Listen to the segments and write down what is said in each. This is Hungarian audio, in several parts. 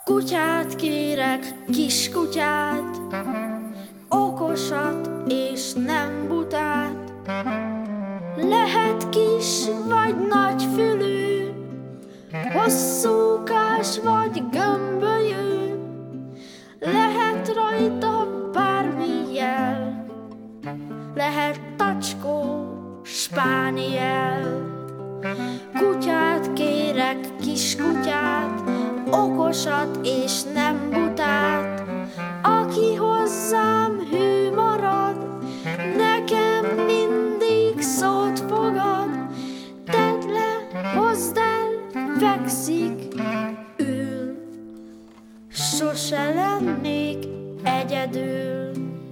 Kutyát kérek, kis kutyát, okosat és nem butát. Lehet kis vagy nagyfülű, hosszúkás vagy gömbölyű, lehet rajta bármi jel, lehet tacskó, spániel. Kutyát kérek, kis kutyát, okosat és nem butát. Aki hozzám hű marad, nekem mindig szót fogad. Tedd le, hozd el, fekszik, ül. Sose lennék egyedül.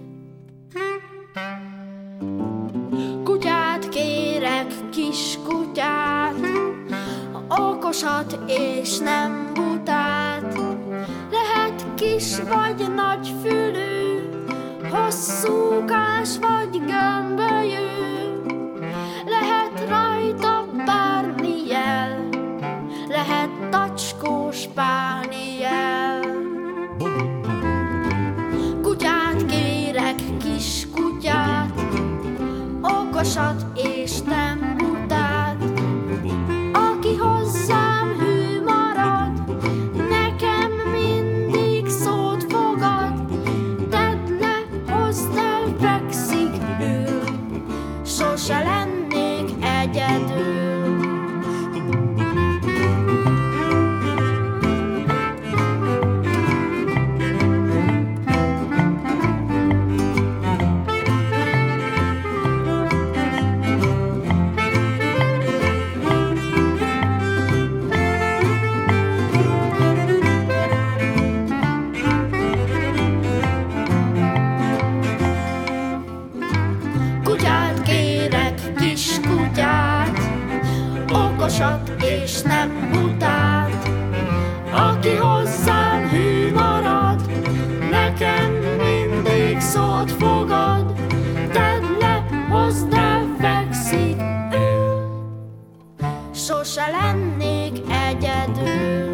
Kutyát kérek, kis kutyát, okosat és nem butát. Lehet kis vagy nagyfülű, hosszúkás vagy gömbölyű, lehet rajta bármi jel, lehet tacskó, spániel. Kutyát kérek, kis kutyát, okosat és nem butát. Aki hozzám hű marad, nekem mindig szót fogad. Tedd le, hozd el, fekszik, ül. Sose lennék egyedül. Kutyát kérek, kis kutyát, okosat és nem butát. Aki hozzám hű marad, nekem mindig szót fogad. Tedd le, hozd el, fekszik, ül. Sose lennék egyedül.